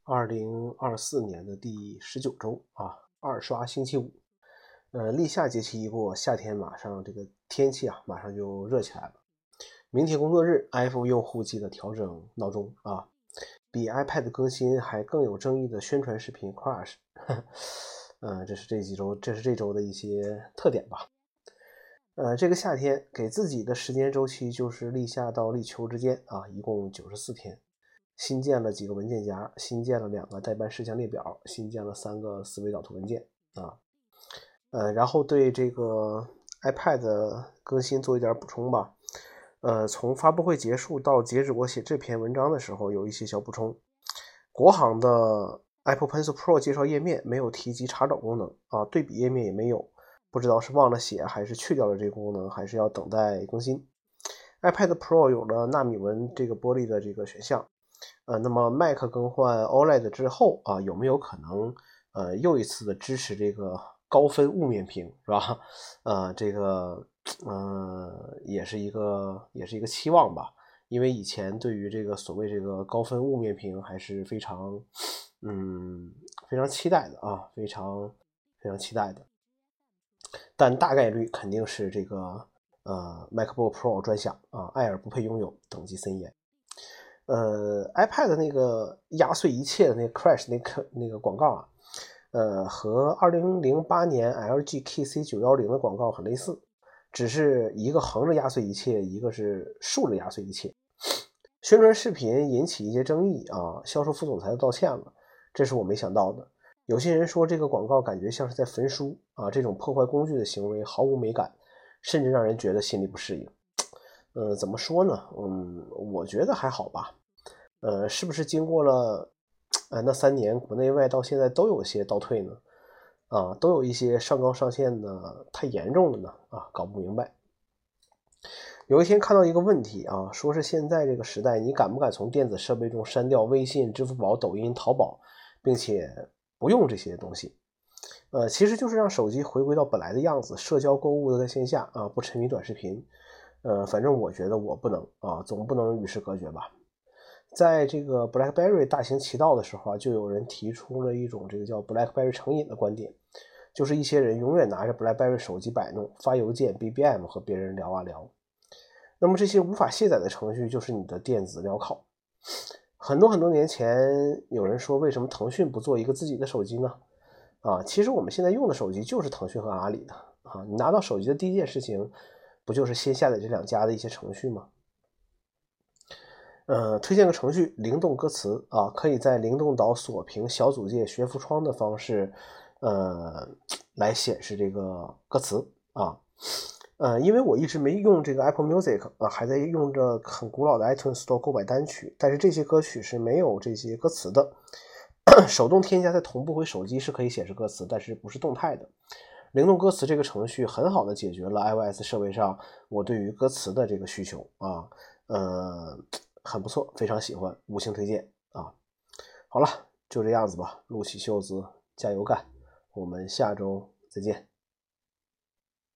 2024年的第19周啊，二刷星期五。立夏节气一过，夏天马上这个天气马上就热起来了。明天工作日 ，iPhone 用户记得调整闹钟啊。比 iPad 更新还更有争议的宣传视频 Crash， 这是这周的一些特点吧。这个夏天给自己的时间周期就是立夏到立秋之间啊，一共94天。新建了几个文件夹，新建了2个待办事项列表，新建了3个思维导图文件啊。然后对这个 iPad 更新做一点补充吧。从发布会结束到截止我写这篇文章的时候，有一些小补充。国行的 Apple Pencil Pro 介绍页面没有提及查找功能啊，对比页面也没有，不知道是忘了写还是去掉了这个功能，还是要等待更新。iPad Pro 有了纳米纹这个玻璃的这个选项。那么 Mac 更换 OLED 之后啊，有没有可能又一次的支持这个高分雾面屏，是吧？这个也是一个期望吧，因为以前对于这个所谓这个高分雾面屏还是非常期待的啊，非常期待的，但大概率肯定是这个MacBook Pro 专享啊，爱尔不配拥有，等级森严。iPad 那个压碎一切的那个 Crash 那个广告和2008年 LG KC910的广告很类似，只是一个横着压碎一切，一个是竖着压碎一切。宣传视频引起一些争议啊，销售副总裁都道歉了，这是我没想到的。有些人说这个广告感觉像是在焚书啊，这种破坏工具的行为毫无美感，甚至让人觉得心里不适应。怎么说呢？我觉得还好吧。是不是经过了那3年，国内外到现在都有些倒退呢？都有一些上纲上线的太严重了呢？搞不明白。有一天看到一个问题啊，说是现在这个时代，你敢不敢从电子设备中删掉微信、支付宝、抖音、淘宝，并且不用这些东西？其实就是让手机回归到本来的样子，社交购物的在线下啊，不沉迷短视频。反正我觉得我不能啊，总不能与世隔绝吧。在这个 BlackBerry 大行其道的时候就有人提出了一种这个叫 BlackBerry 成瘾的观点，就是一些人永远拿着 BlackBerry 手机摆弄，发邮件、BBM 和别人聊啊聊。那么这些无法卸载的程序就是你的电子镣铐。很多年前有人说，为什么腾讯不做一个自己的手机呢？其实我们现在用的手机就是腾讯和阿里的啊。你拿到手机的第一件事情，不就是先下载这2家的一些程序吗？推荐个程序，灵动歌词啊，可以在灵动岛锁屏小组件悬浮窗的方式，来显示这个歌词啊。因为我一直没用这个 Apple Music 啊，还在用着很古老的 iTunes Store 购买单曲，但是这些歌曲是没有这些歌词的。手动添加再同步回手机是可以显示歌词，但是不是动态的。灵动歌词这个程序很好的解决了 iOS 设备上我对于歌词的这个需求啊。很不错，非常喜欢，5星推荐啊！好了，就这样子吧，撸起袖子加油干，我们下周再见。